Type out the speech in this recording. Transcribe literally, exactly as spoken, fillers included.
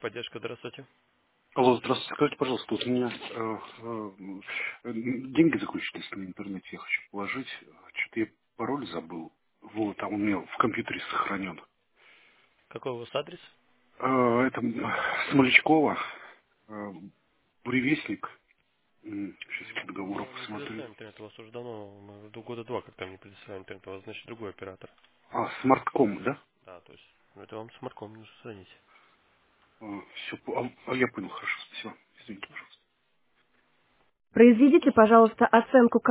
Техподдержка, здравствуйте. Алло, здравствуйте. Скажите, пожалуйста, вот у меня э, э, деньги закончились на интернете, я хочу положить. Что-то я пароль забыл. Вот, а он у меня в компьютере сохранен. Какой у вас адрес? Э, это м, Смолячкова, э, буревестник. Сейчас я по договору Мы не посмотрю. предоставляем интернет, у вас уже давно, мы до года два как-то не предоставляем интернет, у вас, значит, другой оператор. А, смартком, да? Да, то есть, ну, это вам смартком нужно звонить. Все, а, а я понял, хорошо, спасибо. Извините, пожалуйста. Произведите, пожалуйста, оценку